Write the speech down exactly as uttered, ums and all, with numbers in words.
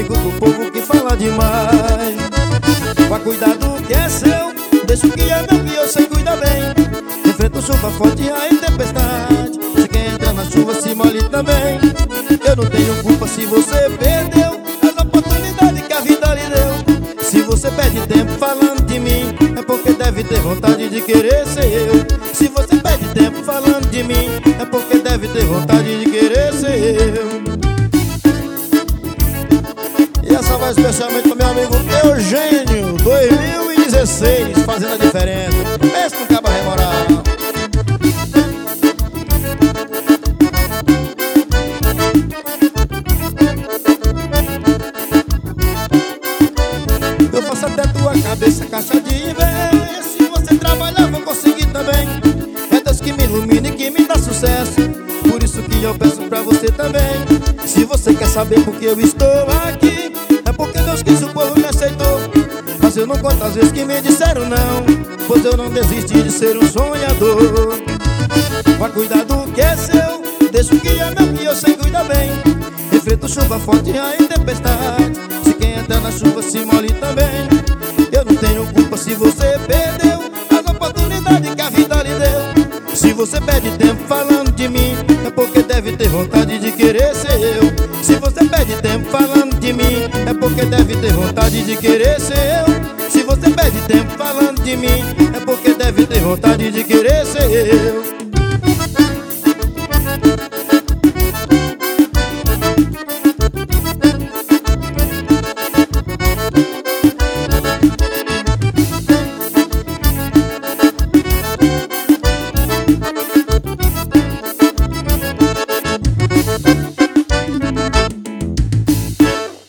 ligo pro povo que fala demais. Vá cuidar do que é seu, deixa o que é meu que eu sei cuidar bem. Enfrento chuva forte e tempestade, se quem entra na chuva se molhe também. Eu não tenho culpa se você perdeu as oportunidades que a vida lhe deu. Se você perde tempo falando de mim, é porque deve ter vontade de querer ser eu. Se você perde tempo falando de mim, é porque deve ter vontade de querer ser eu. E essa vai especialmente pro meu amigo Eugênio, dois mil e dezesseis, fazendo a diferença. Esse não acaba remorado. Eu faço até tua cabeça caixa de inveja. Se você trabalhar vou conseguir também. É Deus que me ilumina e que me dá sucesso. Por isso que eu peço pra você também. Se você quer saber por que eu estou aqui, é porque Deus quis, o povo me aceitou. Mas eu não conto as vezes que me disseram não, pois eu não desisti de ser um sonhador. Vá cuidar do que é seu, deixa o que é meu que eu sei cuidar bem. Enfrento chuva forte e tempestade, se quem entra na chuva se molhe também. Eu não tenho culpa se você perdeu as oportunidades que a vida lhe deu. Se você perde tempo falando de mim, é porque deve ter vontade de querer ser eu. Se você perde tempo falando de mim, é porque deve ter vontade de querer ser eu. Se você perde tempo falando de mim, é porque deve ter vontade de querer ser eu.